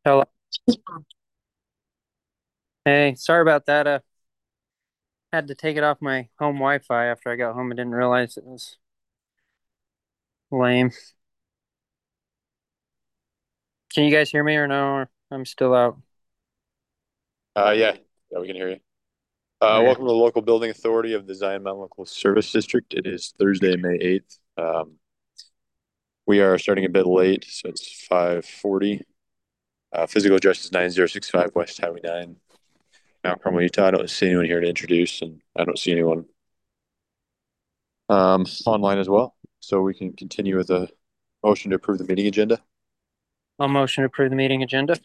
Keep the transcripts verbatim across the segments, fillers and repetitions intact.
Hello. Hey, sorry about that. Uh, had to take it off my home Wi-Fi after I got home. I didn't realize it was lame. Can you guys hear me or no? Or I'm still out. Uh, yeah, yeah, we can hear you. Uh, Okay. welcome to the local building authority of the Zion Mountain Local Service District. It is Thursday, May eighth. Um, we are starting a bit late, so it's five forty. Uh, physical address is nine zero six five West Highway nine, Mount Carmel, Utah. I don't see anyone here to introduce, and I don't see anyone um, online as well. So we can continue with a motion to approve the meeting agenda. I'll motion to approve the meeting agenda.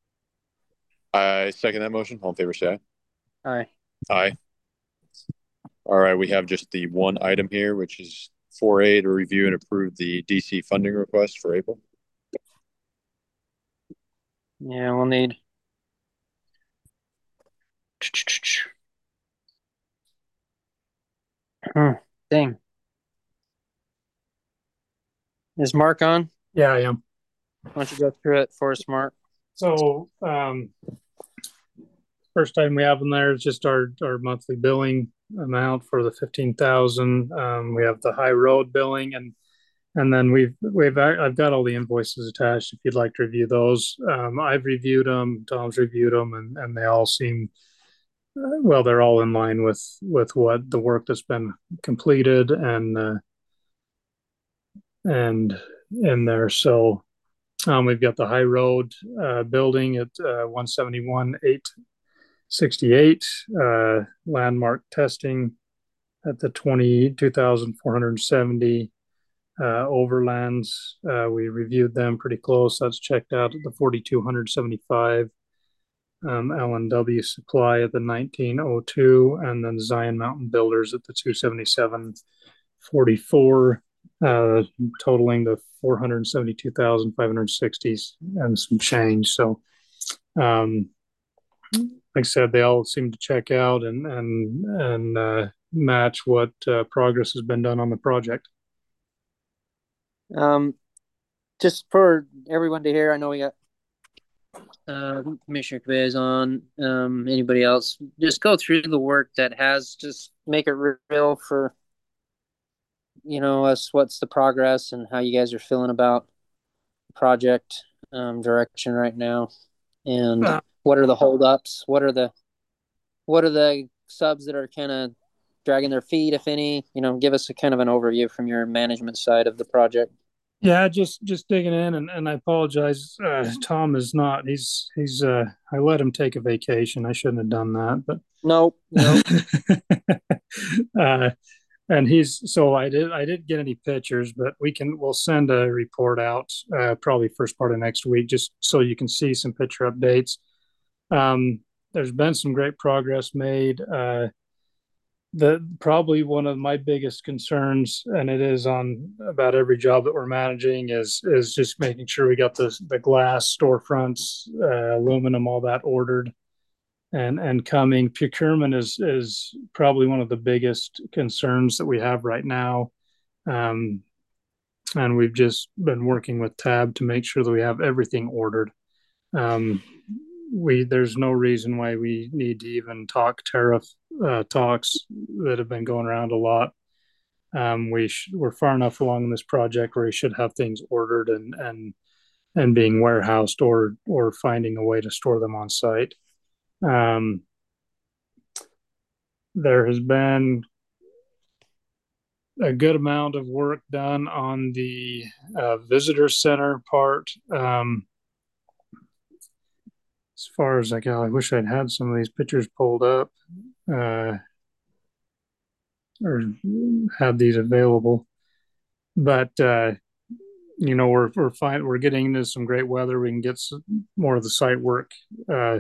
I second that motion. All in favor, say Aye. aye. Aye. All right, we have just the one item here, which is four A to review and approve the D C funding request for April. Yeah, we'll need. Hmm. Dang. Is Mark on? Yeah, I am. Why don't you go through it for us, Mark? So, um, first item we have in there is just our, our monthly billing amount for the fifteen thousand. Um, we have the high road billing and, and then we've, we've, I've got all the invoices attached if you'd like to review those. Um, I've reviewed them, Tom's reviewed them, and, and they all seem, uh, well, they're all in line with, with what the work that's been completed and, uh, and in there. So, um, we've got the high road, uh, building at, uh, one seventy-one, eight sixty-eight, uh, landmark testing at the twenty two thousand four hundred seventy, uh, overlands. Uh, we reviewed them pretty close. That's checked out at the forty-two seventy-five. Um, L N W Supply at the nineteen oh two, and then Zion Mountain Builders at the two seventy-seven forty-four, uh, totaling the four hundred seventy-two thousand five hundred sixty and some change. So, um, like I said, they all seem to check out and and and uh, match what uh, progress has been done on the project. Um, just for everyone to hear, I know we got uh, Commissioner Cabez on. Um, anybody else? Just go through the work that has. Just make it real for you know us. What's the progress and how you guys are feeling about project um, direction right now, and Uh, what are the holdups? What are the what are the subs that are kind of dragging their feet, if any? You know, give us a kind of an overview from your management side of the project. yeah, just just digging in, and, and I apologize. Uh, Tom is not. He's he's. Uh, I let him take a vacation. I shouldn't have done that, but Nope, nope. uh, and he's so I did I didn't get any pictures, but we can we'll send a report out uh, probably first part of next week, just so you can see some picture updates. Um, there's been some great progress made. Uh, the probably one of my biggest concerns, and it is on about every job that we're managing, is is just making sure we got the the glass storefronts, uh, aluminum, all that ordered and and coming. Procurement is is probably one of the biggest concerns that we have right now. Um, and we've just been working with Tab to make sure that we have everything ordered. Um, we there's no reason why we need to even talk tariff uh, talks that have been going around a lot. Um, we sh- we're far enough along in this project where we should have things ordered and and and being warehoused or or finding a way to store them on site. Um, there has been a good amount of work done on the uh, visitor center part. Um, as far as like, oh, I wish I'd had some of these pictures pulled up. Uh, or have these available. But uh, you know, we're we're fine. We're getting into some great weather. We can get some, more of the site work uh,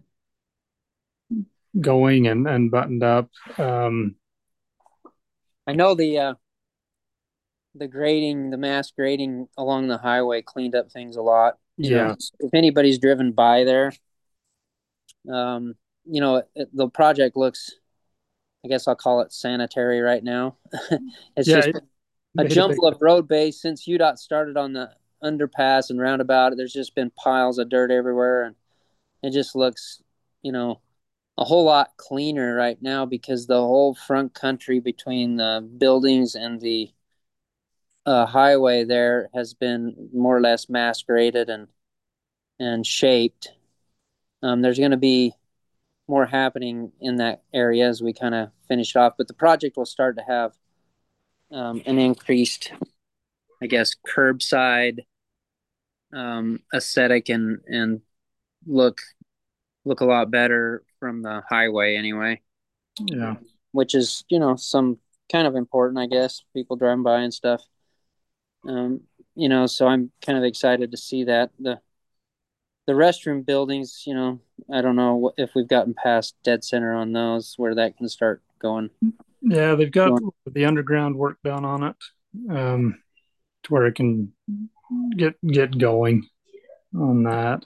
going and and buttoned up. Um, I know the uh, the grading, the mass grading along the highway cleaned up things a lot. You know, yeah, if anybody's driven by there, um, you know, it, the project looks. I guess I'll call it sanitary right now. It's yeah, just it a made a big jumble of road base since U DOT started on the underpass and roundabout, there's just been piles of dirt everywhere, and it just looks, you know, a whole lot cleaner right now because the whole front country between the buildings and the uh, highway there has been more or less mass graded and and shaped. Um, there's going to be more happening in that area as we kind of finish off, but the project will start to have um, an increased, I guess, curbside um, aesthetic and and look look a lot better from the highway anyway. Yeah. Which is, you know, some kind of important, I guess, people driving by and stuff. Um, you know, so I'm kind of excited to see that. The the restroom buildings, you know, I don't know if we've gotten past dead center on those where that can start going. Yeah, they've got going. the underground work done on it, um, to where it can get get going on that.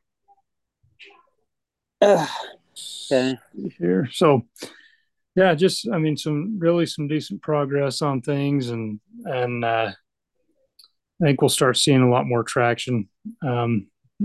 Uh, okay. Here, so yeah, just I mean, some really some decent progress on things, and and uh, I think we'll start seeing a lot more traction um,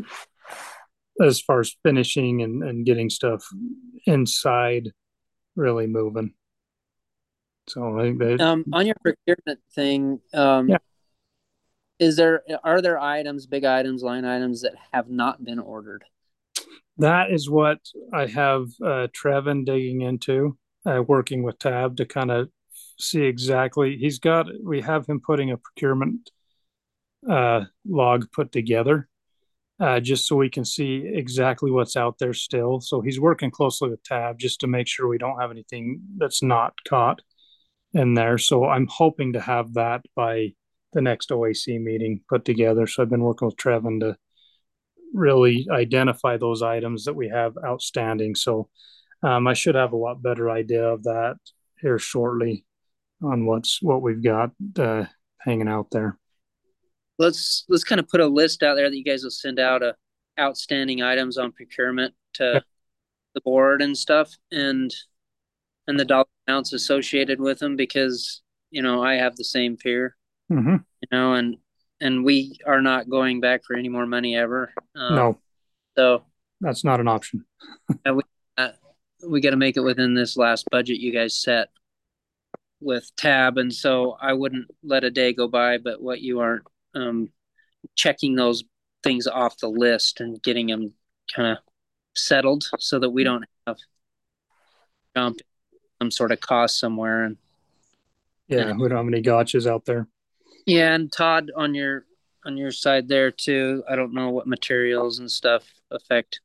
as far as finishing and, and getting stuff inside really moving. So I think that Um, on your procurement thing, um, yeah. is there are there items, big items, line items that have not been ordered? That is what I have uh, Trevin digging into, uh, working with Tab to kind of see exactly. He's got, we have him putting a procurement uh, log put together uh, just so we can see exactly what's out there still. So he's working closely with Tab just to make sure we don't have anything that's not caught in there. So I'm hoping to have that by the next O A C meeting put together. So I've been working with Trevin to really identify those items that we have outstanding. So um, I should have a lot better idea of that here shortly on what's what we've got uh, hanging out there. Let's let's kind of put a list out there that you guys will send out of outstanding items on procurement to Okay. the board and stuff, and and the dollar amounts associated with them, because you know I have the same fear, Mm-hmm. you know, and and we are not going back for any more money ever. Um, No, so that's not an option. uh, we uh, we got to make it within this last budget you guys set with Tab, and so I wouldn't let a day go by, but what you aren't um, checking those things off the list and getting them kind of settled so that we don't have jump some sort of cost somewhere. And Yeah, and we don't have any gotchas out there. yeah, and Todd, on your on your side there too, I don't know what materials and stuff affect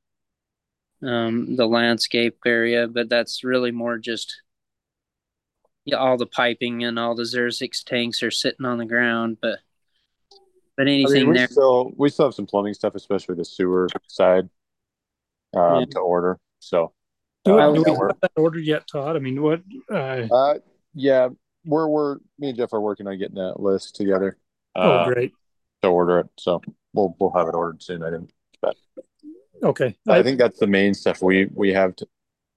um, the landscape area, but that's really more just, yeah, all the piping and all the Xerzix tanks are sitting on the ground, but but I mean, anything we there, still we still have some plumbing stuff, especially the sewer side, um, yeah. to order. So, Do, uh, it, do yeah, we we're, have that ordered yet, Todd? I mean, what? Uh, uh, yeah, we're we're me and Jeff are working on getting that list together. oh, Uh, great. to order it. So we'll we'll have it ordered soon. I think, but Okay. I I, think that's the main stuff we we have to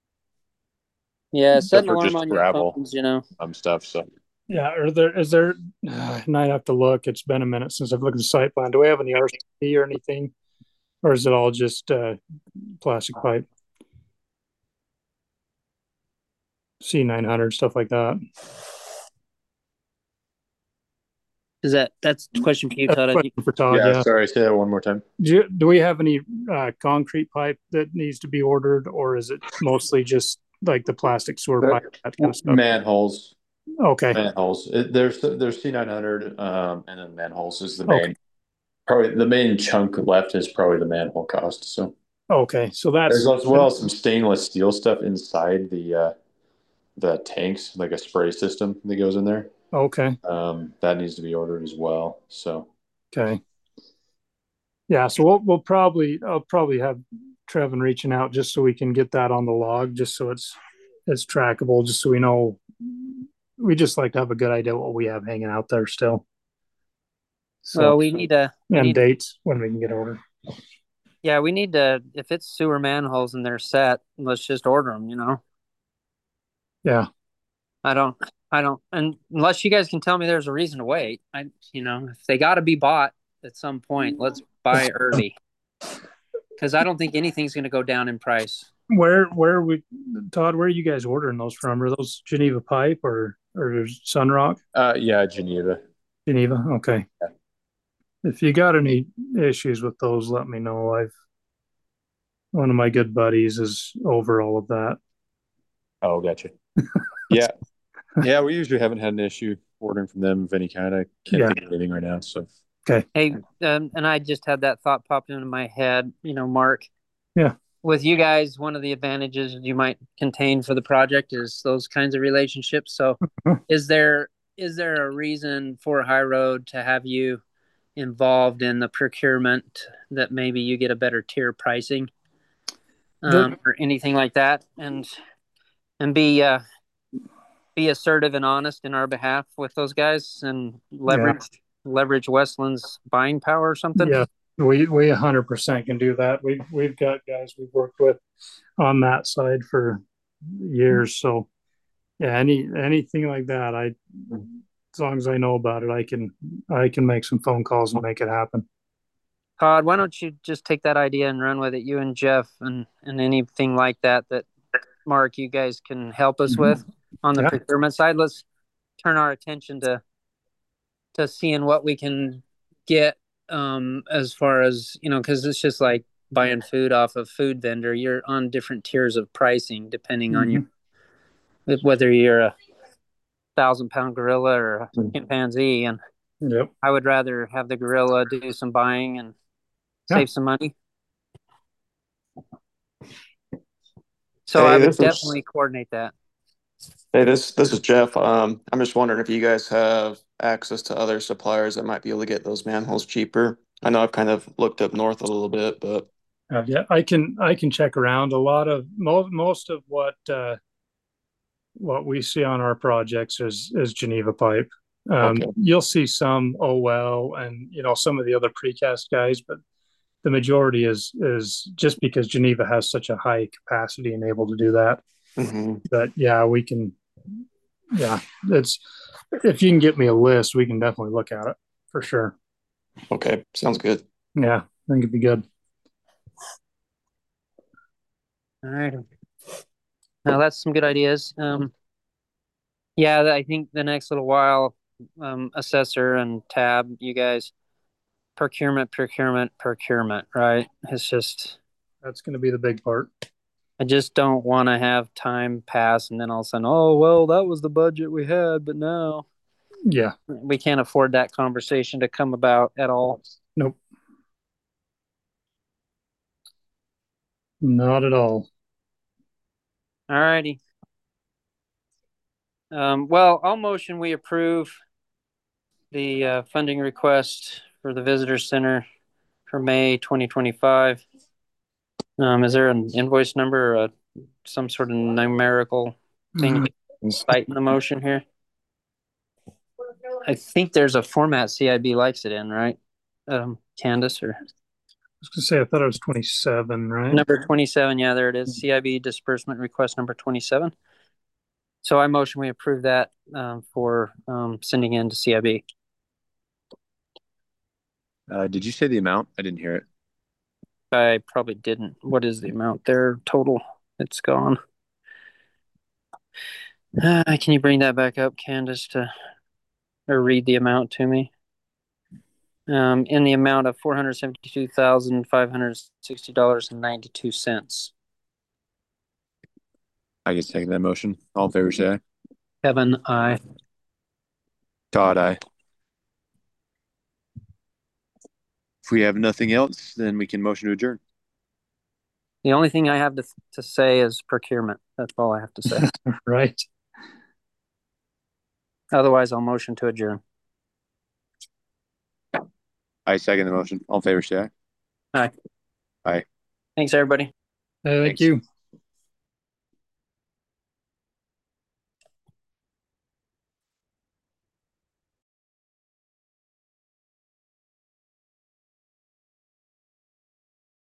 Yeah, set an for alarm just on your gravel phones, you know. um stuff. So yeah. Are there? Is there? Uh, and I have to look. It's been a minute since I've looked at the site plan. Do we have any R C or anything, or is it all just uh, plastic pipe? C nine hundred stuff like that. Is that that's a question for you, Uh, Todd? I think. question for Todd. yeah, Yeah. sorry, say that one more time. Do, you, do we have any uh, concrete pipe that needs to be ordered, or is it mostly just like the plastic sewer pipe, that kind of stuff? Manholes, Okay. manholes. It, there's there's C nine hundred, um, and then manholes is the Okay. main. Probably the main chunk left is probably the manhole cost. So Okay. So there's that's as well some stainless steel stuff inside the uh, the tanks, like a spray system that goes in there. okay. Um, that needs to be ordered as well. So Okay. Yeah. So we'll we'll probably I'll probably have Trevin reaching out just so we can get that on the log, just so it's it's trackable, just so we know. We just like to have a good idea what we have hanging out there still. So Well, we need to we and need dates when we can get ordered. yeah, we need to, if it's sewer manholes and they're set, let's just order them, you know. Yeah. I don't I don't and unless you guys can tell me there's a reason to wait. I you know, if they got to be bought, at some point. Let's buy early because I don't think anything's going to go down in price. Where where we Todd, where are you guys ordering those from? Are those Geneva Pipe or or Sunrock? Uh, yeah, Geneva. Geneva, okay. Yeah. If you got any issues with those, let me know. I've one of my good buddies is over all of that. Oh, gotcha. Yeah, yeah. We usually haven't had an issue ordering from them of any kind. I can't Yeah. think of anything right now. So Okay. Hey, um, and I just had that thought pop into my head. You know, Mark. Yeah. With you guys, one of the advantages you might contain for the project is those kinds of relationships. So, is there is there a reason for High Road to have you involved in the procurement that maybe you get a better tier pricing, um, The- or anything like that, and and be uh, be assertive and honest in our behalf with those guys and leverage leverage Westland's buying power or something? Yeah, we we a hundred percent can do that. We've we've got guys we've worked with on that side for years. So yeah, any anything like that, I as long as I know about it, I can I can make some phone calls and make it happen. Todd, why don't you just take that idea and run with it, you and Jeff, and and anything like that that Mark, you guys can help us with on the Yeah. procurement side. Let's turn our attention to to seeing what we can get, um, as far as, you know, because it's just like buying food off a food vendor. You're on different tiers of pricing depending on your whether you're a thousand pound gorilla or a chimpanzee. And Yep. I would rather have the gorilla do some buying and Yeah. save some money. So Hey, I would this is definitely coordinate that. hey this this is Jeff. Um, I'm just wondering if you guys have access to other suppliers that might be able to get those manholes cheaper. I know I've kind of looked up north a little bit, but Uh, yeah, I can I can check around. A lot of most most of what uh, what we see on our projects is is Geneva Pipe. Um, okay. You'll see some O L and you know some of the other precast guys, but the majority is is just because Geneva has such a high capacity and able to do that. hmm But yeah, we can. Yeah, it's if you can get me a list, we can definitely look at it for sure. Okay, sounds good. Yeah, I think it'd be good. All right. Now that's some good ideas. Um, yeah, I think the next little while, um, assessor and tab, you guys, procurement, procurement, procurement, right? It's just, That's going to be the big part. I just don't want to have time pass and then all of a sudden, oh, well, that was the budget we had, but now Yeah, we can't afford that conversation to come about at all. nope, not at all. All righty. Um, well, I'll motion we approve the uh, funding request for the visitor center for May twenty twenty-five. Um, is there an invoice number or a, some sort of numerical thing cite in the motion here? I think there's a format C I B likes it in, right? Um, Candace, or I was going to say I thought it was twenty-seven, right? number twenty-seven. Yeah, there it is. C I B disbursement request number twenty-seven. So I motion we approve that, um, for um, sending in to C I B. Uh, did you say the amount? I didn't hear it. I probably didn't. What is the amount there total? It's gone. Uh, can you bring that back up, Candace, to or read the amount to me? Um, in the amount of four hundred seventy-two thousand five hundred sixty dollars and ninety-two cents. I can take that motion. All in favor, say aye. Kevin, I. Todd, aye. If we have nothing else, then we can motion to adjourn. The only thing I have to to say is procurement. That's all I have to say. Right. Otherwise, I'll motion to adjourn. I second the motion. All in favor, say aye. Aye. Aye. Thanks, everybody. Uh, thank Thanks. you.